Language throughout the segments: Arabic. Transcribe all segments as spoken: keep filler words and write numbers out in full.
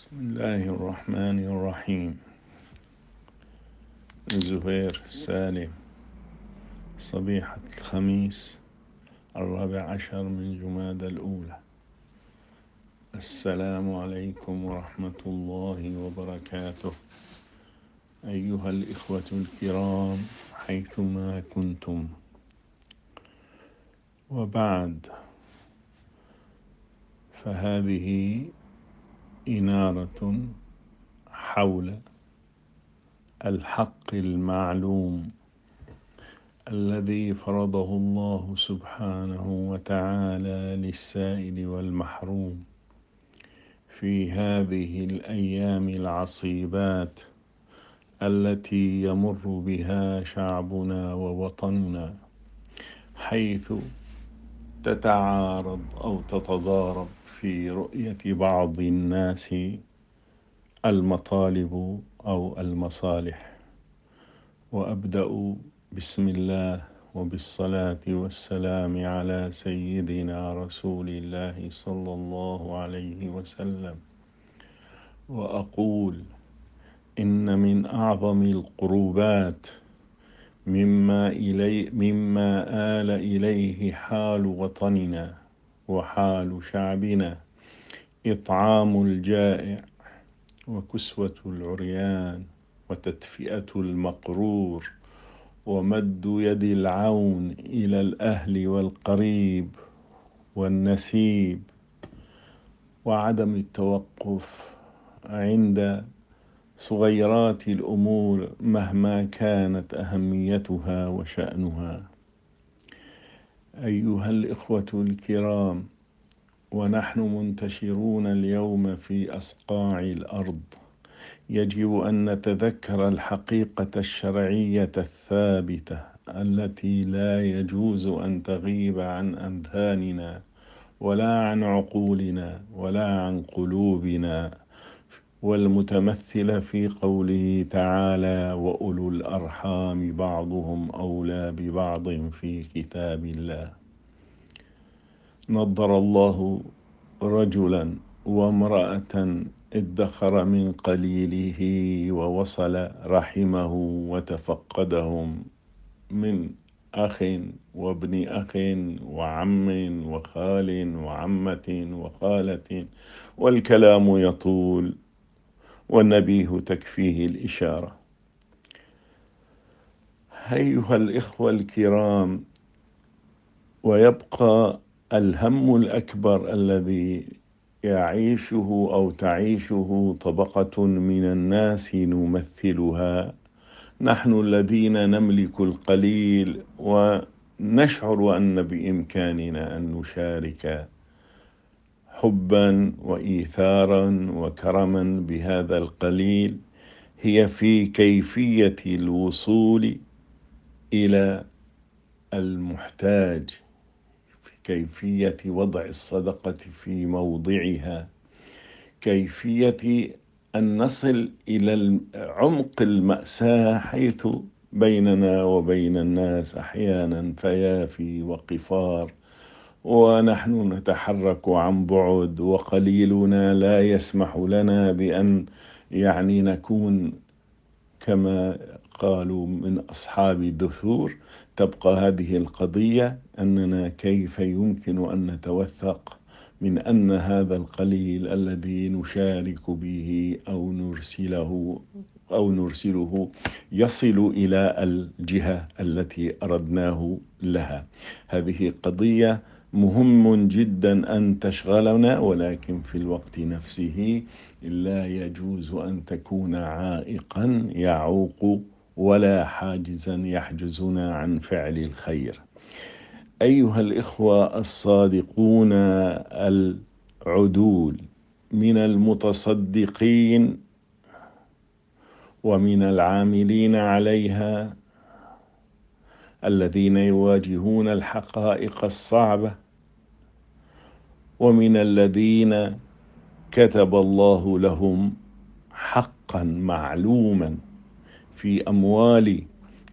بسم الله الرحمن الرحيم. زهير سالم، صبيحة الخميس الرابع عشر من جمادى الأولى. السلام عليكم ورحمة الله وبركاته، أيها الإخوة الكرام حيثما كنتم. وبعد، فهذه إنارة حول الحق المعلوم الذي فرضه الله سبحانه وتعالى للسائل والمحروم في هذه الأيام العصيبات التي يمر بها شعبنا ووطننا، حيث تتعارض أو تتضارب في رؤية بعض الناس المطالب أو المصالح. وأبدأ بسم الله وبالصلاة والسلام على سيدنا رسول الله صلى الله عليه وسلم، وأقول إن من أعظم القربات مما إلي مما آل إليه حال وطننا وحال شعبنا إطعام الجائع وكسوة العريان وتدفئة المقرور ومد يد العون إلى الأهل والقريب والنسيب، وعدم التوقف عند صغيرات الأمور مهما كانت أهميتها وشأنها. أيها الإخوة الكرام، ونحن منتشرون اليوم في أصقاع الأرض، يجب أن نتذكر الحقيقة الشرعية الثابتة التي لا يجوز أن تغيب عن أذهاننا ولا عن عقولنا ولا عن قلوبنا، والمتمثلة في قوله تعالى: وأولو الأرحام بعضهم أولى ببعض في كتاب الله. نضر الله رجلا وامرأة ادخر من قليله ووصل رحمه وتفقدهم من أخ وابن أخ وعم وخال وعمة وخالة، والكلام يطول والنبيه تكفيه الإشارة. أيها الإخوة الكرام، ويبقى الهم الأكبر الذي يعيشه أو تعيشه طبقة من الناس نمثلها، نحن الذين نملك القليل ونشعر أن بإمكاننا أن نشارك حبا وإيثارا وكرما بهذا القليل، هي في كيفية الوصول إلى المحتاج، في كيفية وضع الصدقة في موضعها، كيفية أن نصل إلى عمق المأساة، حيث بيننا وبين الناس أحيانا فيافي وقفار، ونحن نتحرك عن بعد، وقليلنا لا يسمح لنا بأن يعني نكون كما قالوا من أصحاب الدثور. تبقى هذه القضية أننا كيف يمكن أن نتوثق من أن هذا القليل الذي نشارك به أو نرسله أو نرسله يصل إلى الجهة التي أردناه لها. هذه قضية مهم جدا أن تشغلنا، ولكن في الوقت نفسه لا يجوز أن تكون عائقا يعوق ولا حاجزا يحجزنا عن فعل الخير. أيها الإخوة الصادقون العدول من المتصدقين ومن العاملين عليها، الذين يواجهون الحقائق الصعبة، ومن الذين كتب الله لهم حقا معلوما في أموال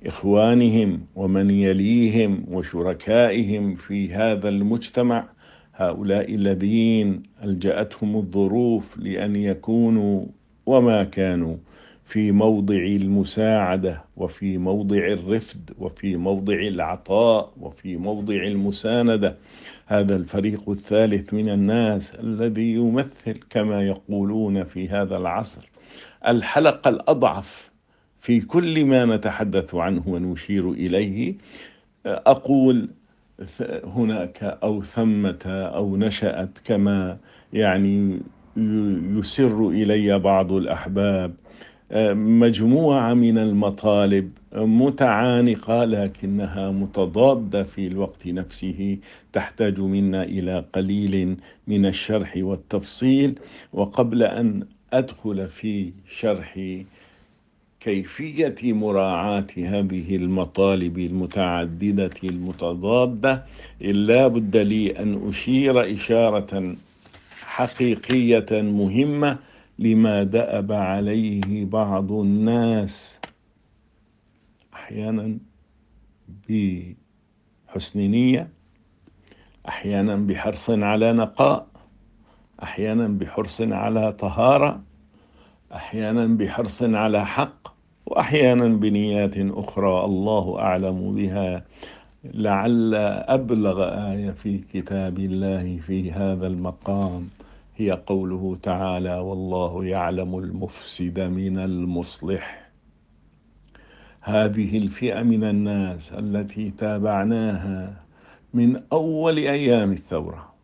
إخوانهم ومن يليهم وشركائهم في هذا المجتمع، هؤلاء الذين ألجأتهم الظروف لأن يكونوا وما كانوا في موضع المساعدة وفي موضع الرفد وفي موضع العطاء وفي موضع المساندة. هذا الفريق الثالث من الناس الذي يمثل كما يقولون في هذا العصر الحلقة الأضعف في كل ما نتحدث عنه ونشير إليه. أقول هناك أو ثمة أو نشأت كما يعني يسر إلي بعض الأحباب مجموعة من المطالب متعانقة لكنها متضادة في الوقت نفسه، تحتاج منا إلى قليل من الشرح والتفصيل. وقبل أن أدخل في شرح كيفية مراعاة هذه المطالب المتعددة المتضادة، لا بد لي أن أشير إشارة حقيقية مهمة لما دأب عليه بعض الناس، أحيانا بحسن نية، أحيانا بحرص على نقاء، أحيانا بحرص على طهارة، أحيانا بحرص على حق، وأحيانا بنيات أخرى الله أعلم بها. لعل أبلغ آية في كتاب الله في هذا المقام هي قوله تعالى: والله يعلم المفسد من المصلح. هذه الفئة من الناس التي تابعناها من أول أيام الثورة،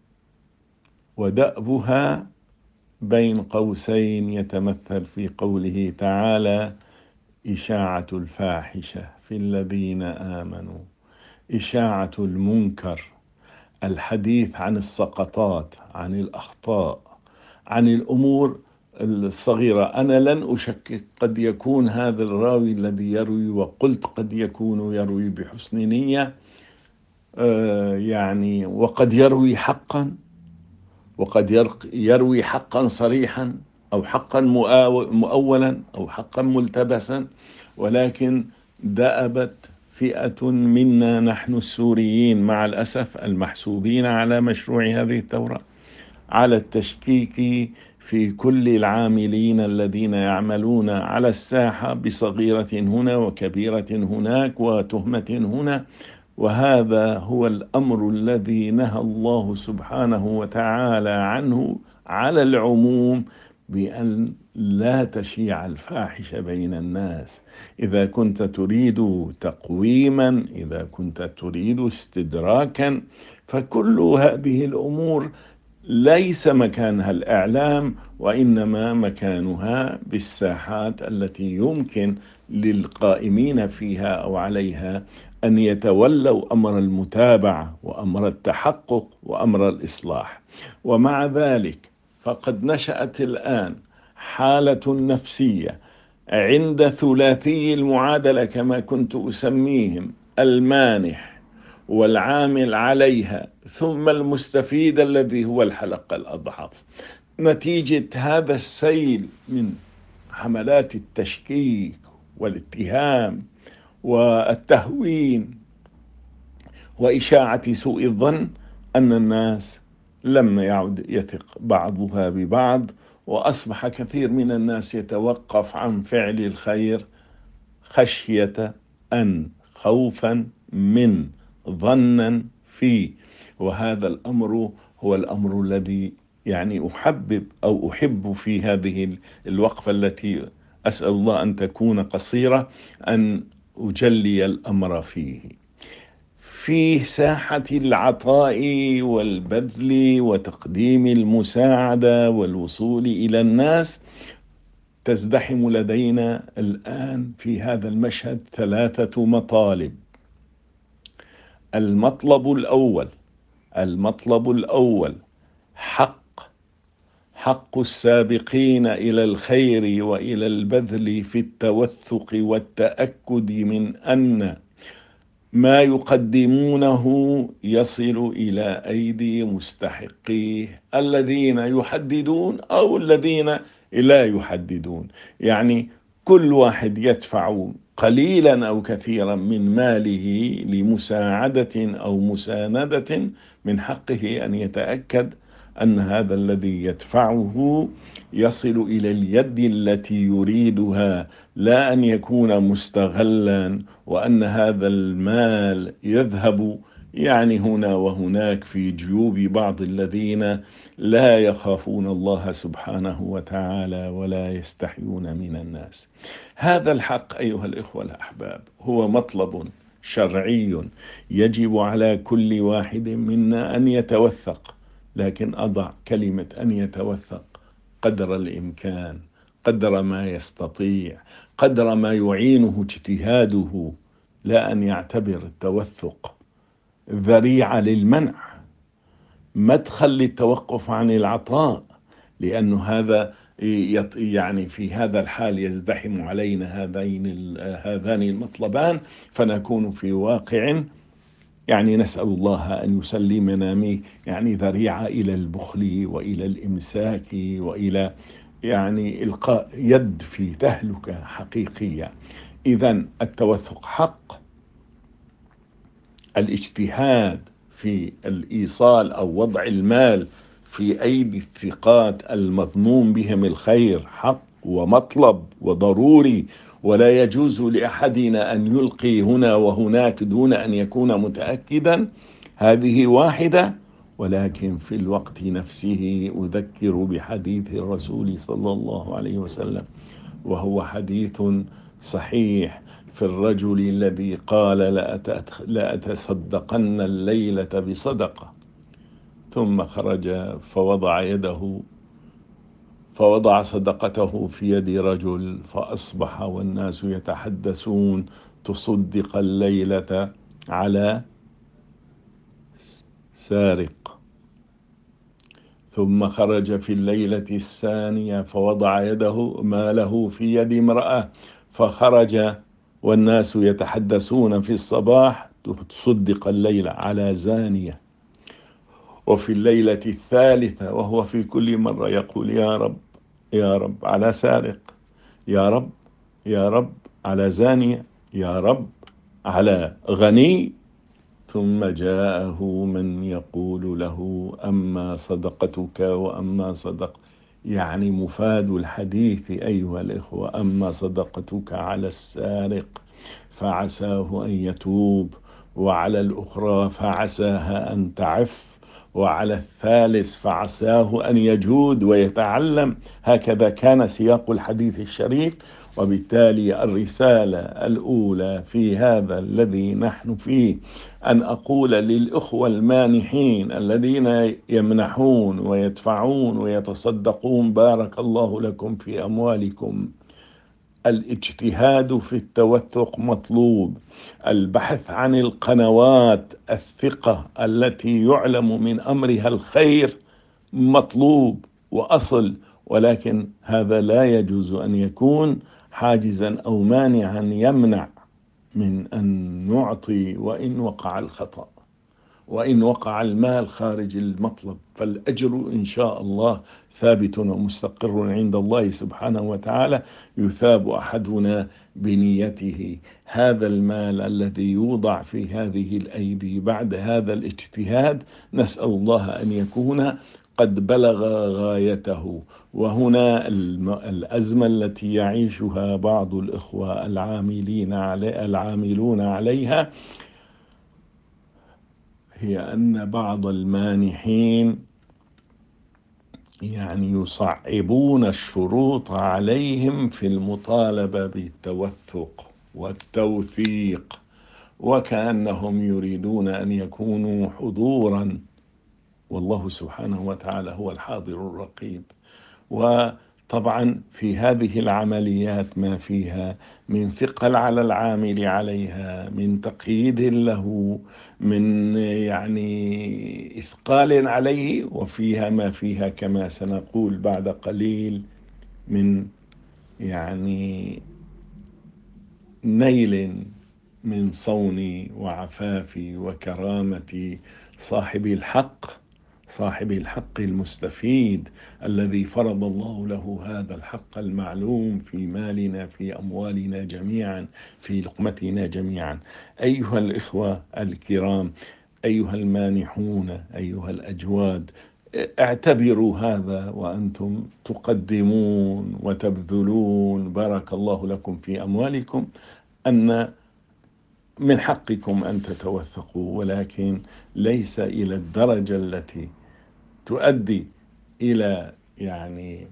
ودأبها بين قوسين يتمثل في قوله تعالى: إشاعة الفاحشة في الذين آمنوا، إشاعة المنكر، الحديث عن السقطات، عن الأخطاء، عن الأمور الصغيرة. أنا لن أشكك، قد يكون هذا الراوي الذي يروي، وقلت قد يكون يروي بحسن نية، آه يعني وقد يروي حقا، وقد يروي حقا صريحا أو حقا مؤولا أو حقا ملتبسا، ولكن دأبت فئة منا نحن السوريين مع الأسف المحسوبين على مشروع هذه الثورة على التشكيك في كل العاملين الذين يعملون على الساحة بصغيرة هنا وكبيرة هناك وتهمة هنا. وهذا هو الأمر الذي نهى الله سبحانه وتعالى عنه على العموم، بأن لا تشيع الفاحشة بين الناس. إذا كنت تريد تقويما، إذا كنت تريد استدراكا، فكل هذه الأمور ليس مكانها الإعلام، وإنما مكانها بالساحات التي يمكن للقائمين فيها أو عليها أن يتولوا أمر المتابعة وأمر التحقق وأمر الإصلاح. ومع ذلك فقد نشأت الآن حالة نفسية عند ثلاثي المعادلة كما كنت أسميهم: المانح والعامل عليها ثم المستفيد الذي هو الحلقة الأضعف، نتيجة هذا السيل من حملات التشكيك والاتهام والتهوين وإشاعة سوء الظن، أن الناس لم يعد يثق بعضها ببعض، وأصبح كثير من الناس يتوقف عن فعل الخير خشية أن، خوفا من، ظنا فيه. وهذا الأمر هو الأمر الذي يعني أحبب أو أحب في هذه الوقفة التي أسأل الله أن تكون قصيرة أن أجلي الأمر فيه. في ساحة العطاء والبذل وتقديم المساعدة والوصول إلى الناس تزدحم لدينا الآن في هذا المشهد ثلاثة مطالب. المطلب الأول المطلب الأول حق حق السابقين إلى الخير وإلى البذل في التوثق والتأكد من أن ما يقدمونه يصل إلى أيدي مستحقيه الذين يحددون أو الذين لا يحددون. يعني كل واحد يدفع قليلا أو كثيرا من ماله لمساعدة أو مساندة، من حقه أن يتأكد أن هذا الذي يدفعه يصل إلى اليد التي يريدها، لا أن يكون مستغلا، وأن هذا المال يذهب يعني هنا وهناك في جيوب بعض الذين لا يخافون الله سبحانه وتعالى ولا يستحيون من الناس. هذا الحق أيها الإخوة الأحباب هو مطلب شرعي يجب على كل واحد منا أن يتوثق، لكن أضع كلمة أن يتوثق قدر الإمكان، قدر ما يستطيع، قدر ما يعينه اجتهاده، لا أن يعتبر التوثق ذريعة للمنع، مدخل للتوقف عن العطاء، لأن هذا يعني في هذا الحال يزدحم علينا هذين هذان المطلبان، فنكون في واقع يعني نسأل الله أن يسلمنا يعني ذريعة إلى البخل وإلى الإمساك وإلى يعني إلقاء يد في تهلكة حقيقية. إذن التوثق حق، الاجتهاد في الإيصال أو وضع المال في أيدي الثقات المظنون بهم الخير حق ومطلب وضروري، ولا يجوز لأحدنا أن يلقي هنا وهناك دون أن يكون متأكدا. هذه واحدة. ولكن في الوقت نفسه أذكر بحديث الرسول صلى الله عليه وسلم، وهو حديث صحيح، في الرجل الذي قال لأتصدقن الليلة بصدقة، ثم خرج فوضع يده فوضع صدقته في يد رجل، فأصبح والناس يتحدثون تصدق الليلة على سارق. ثم خرج في الليلة الثانية فوضع يده ماله في يد امرأة، فخرج والناس يتحدثون في الصباح تصدق الليلة على زانية. وفي الليلة الثالثة وهو في كل مرة يقول يا رب يا رب على سارق، يا رب يا رب على زانية، يا رب على غني. ثم جاءه من يقول له أما صدقتك وأما صدق، يعني مفاد الحديث أيها الإخوة، أما صدقتك على السارق فعساه أن يتوب، وعلى الأخرى فعساها أن تعف، وعلى الثالث فعساه أن يجود ويتعلم. هكذا كان سياق الحديث الشريف. وبالتالي الرسالة الأولى في هذا الذي نحن فيه أن أقول للإخوة المانحين الذين يمنحون ويدفعون ويتصدقون بارك الله لكم في أموالكم، الاجتهاد في التوثق مطلوب، البحث عن القنوات الثقة التي يعلم من أمرها الخير مطلوب وأصل، ولكن هذا لا يجوز أن يكون حاجزا أو مانعا يمنع من أن نعطي وإن وقع الخطأ، وإن وقع المال خارج المطلب، فالأجر إن شاء الله ثابت ومستقر عند الله سبحانه وتعالى. يثاب أحدنا بنيته. هذا المال الذي يوضع في هذه الأيدي بعد هذا الاجتهاد نسأل الله أن يكون قد بلغ غايته. وهنا الأزمة التي يعيشها بعض الإخوة العاملين علي العاملون عليها هي أن بعض المانحين يعني يصعبون الشروط عليهم في المطالبة بالتوثق والتوثيق، وكأنهم يريدون أن يكونوا حضورا، والله سبحانه وتعالى هو الحاضر الرقيب. وطبعا في هذه العمليات ما فيها من ثقل على العامل عليها، من تقييد له، من يعني إثقال عليه، وفيها ما فيها كما سنقول بعد قليل من يعني نيل من صون وعفاف وكرامة صاحب الحق صاحب الحق المستفيد الذي فرض الله له هذا الحق المعلوم في مالنا، في أموالنا جميعا، في لقمتنا جميعا. أيها الإخوة الكرام، أيها المانحون، أيها الأجواد، اعتبروا هذا وأنتم تقدمون وتبذلون، بارك الله لكم في أموالكم، أن من حقكم أن تتوثقوا، ولكن ليس إلى الدرجة التي تؤدي إلى يعني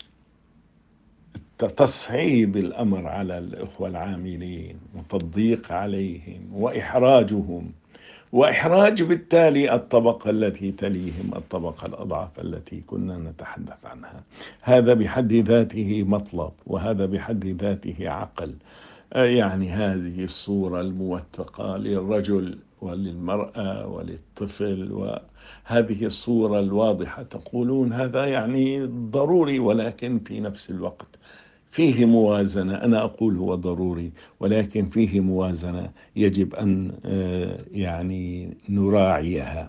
تصعيب الأمر على الإخوة العاملين وتضييق عليهم وإحراجهم، وإحراج بالتالي الطبقة التي تليهم، الطبقة الأضعف التي كنا نتحدث عنها. هذا بحد ذاته مطلب، وهذا بحد ذاته عقل. يعني هذه الصورة الموثقة للرجل وللمرأة وللطفل، وهذه الصورة الواضحة، تقولون هذا يعني ضروري، ولكن في نفس الوقت فيه موازنة. أنا أقول هو ضروري، ولكن فيه موازنة يجب أن يعني نراعيها.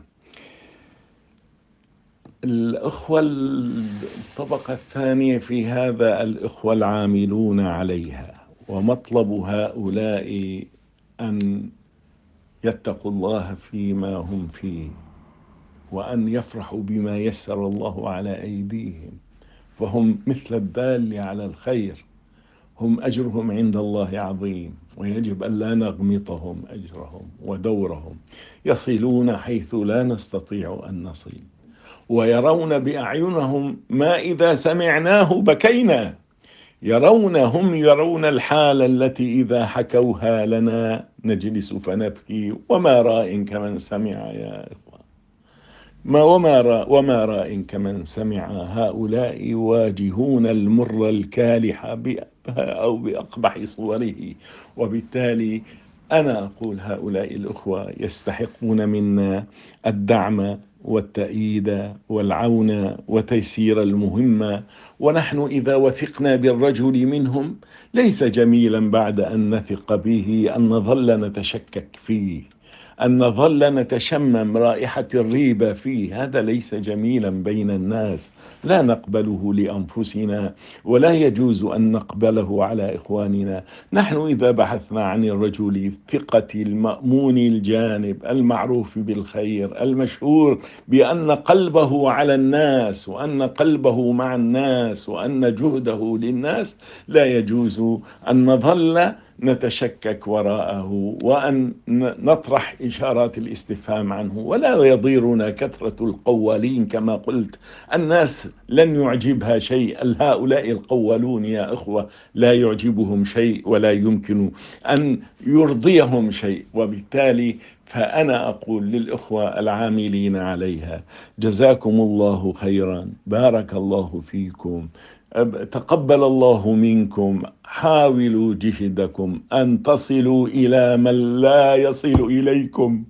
الأخوة الطبقة الثانية في هذا الإخوة العاملون عليها، ومطلب هؤلاء أن يتقوا الله فيما هم فيه، وأن يفرحوا بما يسر الله على أيديهم، فهم مثل الدال على الخير، هم أجرهم عند الله عظيم، ويجب أن لا نغمطهم أجرهم ودورهم. يصلون حيث لا نستطيع أن نصل، ويرون بأعينهم ما إذا سمعناه بكينا. يرون هم يرون الحال التي إذا حكوها لنا نجلس فنبكي، وما راء كمن سمع يا إخوان، ما وما راء وما راء كمن سمع. هؤلاء يواجهون المر الكالح أو بأقبح صوره، وبالتالي أنا أقول هؤلاء الأخوة يستحقون منا الدعم والتأييد والعون وتيسير المهمة. ونحن إذا وثقنا بالرجل منهم ليس جميلا بعد أن نثق به أن نظل نتشكك فيه، أن نظل نتشمم رائحة الريبة فيه. هذا ليس جميلا بين الناس، لا نقبله لأنفسنا، ولا يجوز أن نقبله على إخواننا. نحن إذا بحثنا عن الرجل الثقة المأمون الجانب المعروف بالخير المشهور بأن قلبه على الناس، وأن قلبه مع الناس، وأن جهده للناس، لا يجوز أن نظل نتشكك وراءه وأن نطرح إشارات الاستفهام عنه. ولا يضيرنا كثرة القوالين كما قلت، الناس لن يعجبها شيء. هؤلاء القوالون يا أخوة لا يعجبهم شيء، ولا يمكن أن يرضيهم شيء. وبالتالي فأنا أقول للإخوة العاملين عليها جزاكم الله خيرا، بارك الله فيكم، تقبل الله منكم. حاولوا جهدكم أن تصلوا إلى من لا يصل إليكم،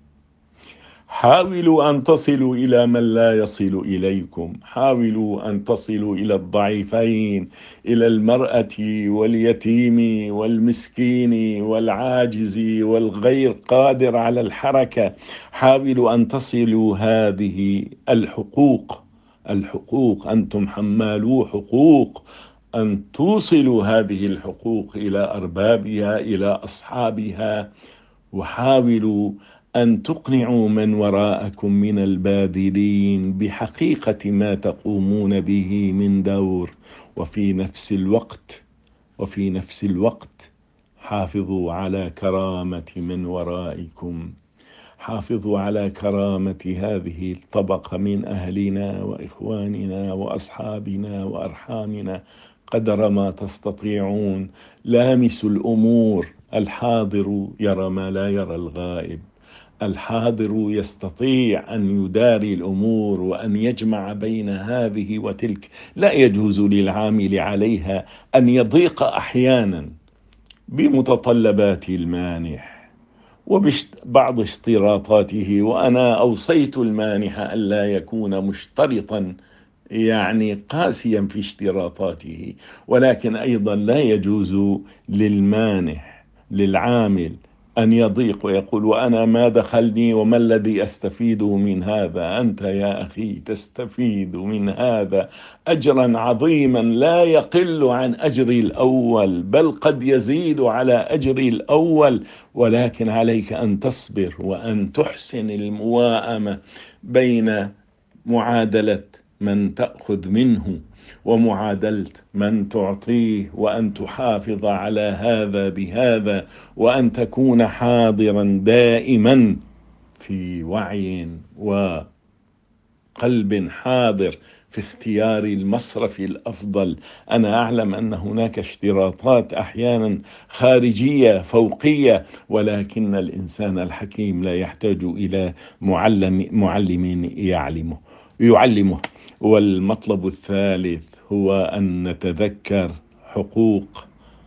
حاولوا أن تصلوا إلى من لا يصل إليكم، حاولوا أن تصلوا إلى الضعيفين، إلى المرأة واليتيم والمسكين والعاجز والغير قادر على الحركة. حاولوا أن تصلوا هذه الحقوق، الحقوق أنتم حمالو حقوق، أن توصلوا هذه الحقوق إلى أربابها، إلى أصحابها. وحاولوا أن تقنعوا من وراءكم من الباذلين بحقيقة ما تقومون به من دور. وفي نفس الوقت وفي نفس الوقت حافظوا على كرامة من ورائكم، حافظوا على كرامة هذه الطبقة من أهلنا وإخواننا وأصحابنا وأرحامنا قدر ما تستطيعون. لامسوا الأمور. الحاضر يرى ما لا يرى الغائب، الحاضر يستطيع أن يداري الأمور وأن يجمع بين هذه وتلك. لا يجوز للعامل عليها أن يضيق أحيانا بمتطلبات المانح وبعض اشتراطاته. وأنا أوصيت المانح ألا يكون مشترطا يعني قاسيا في اشتراطاته، ولكن أيضا لا يجوز للمانح للعامل أن يضيق ويقول وأنا ما دخلني وما الذي أستفيد من هذا؟ أنت يا أخي تستفيد من هذا أجرا عظيما لا يقل عن أجر الأول، بل قد يزيد على أجر الأول، ولكن عليك أن تصبر وأن تحسن المواءمة بين معادلة من تأخذ منه ومعادلة من تعطيه، وأن تحافظ على هذا بهذا، وأن تكون حاضرا دائما في وعي وقلب حاضر في اختيار المصرف الأفضل. أنا أعلم أن هناك اشتراطات أحيانا خارجية فوقية، ولكن الإنسان الحكيم لا يحتاج إلى معلم معلم يعلمه يعلمه والمطلب الثالث هو أن نتذكر حقوق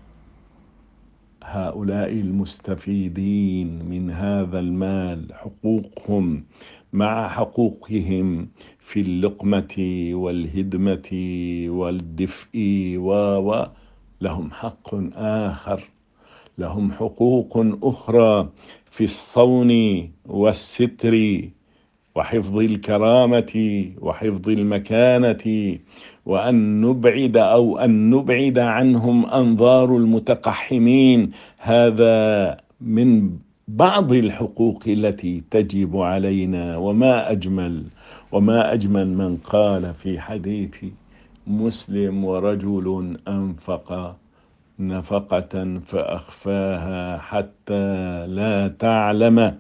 هؤلاء المستفيدين من هذا المال، حقوقهم مع حقوقهم في اللقمة والهدمة والدفء و و لهم حق آخر، لهم حقوق أخرى في الصون والستر وحفظ الكرامة وحفظ المكانة، وأن نبعد أو أن نبعد عنهم أنظار المتقحمين. هذا من بعض الحقوق التي تجب علينا. وما أجمل وما أجمل من قال في حديث مسلم: ورجل أنفق نفقة فأخفاها حتى لا تعلم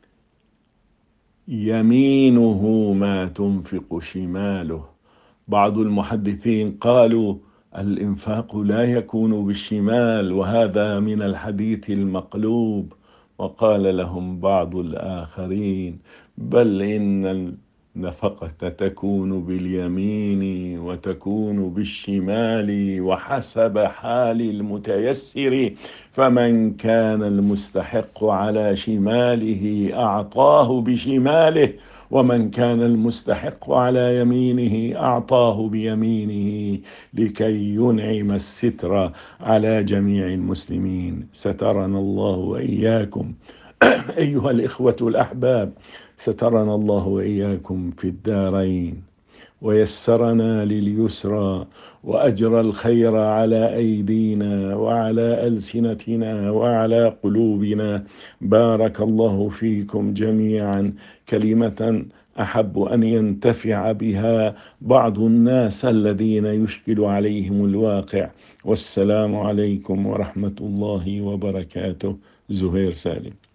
يمينه ما تنفق شماله. بعض المحدثين قالوا الإنفاق لا يكون بالشمال، وهذا من الحديث المقلوب. وقال لهم بعض الآخرين: بل إن النفقة تكون باليمين وتكون بالشمال وحسب حال المتيسر، فمن كان المستحق على شماله أعطاه بشماله، ومن كان المستحق على يمينه أعطاه بيمينه، لكي ينعم الستر على جميع المسلمين. سترنا الله وإياكم أيها الإخوة الأحباب، سترنا الله وإياكم في الدارين، ويسرنا لليسرى، وأجرى الخير على أيدينا وعلى ألسنتنا وعلى قلوبنا. بارك الله فيكم جميعا. كلمة أحب أن ينتفع بها بعض الناس الذين يشكل عليهم الواقع. والسلام عليكم ورحمة الله وبركاته. زهير سالم.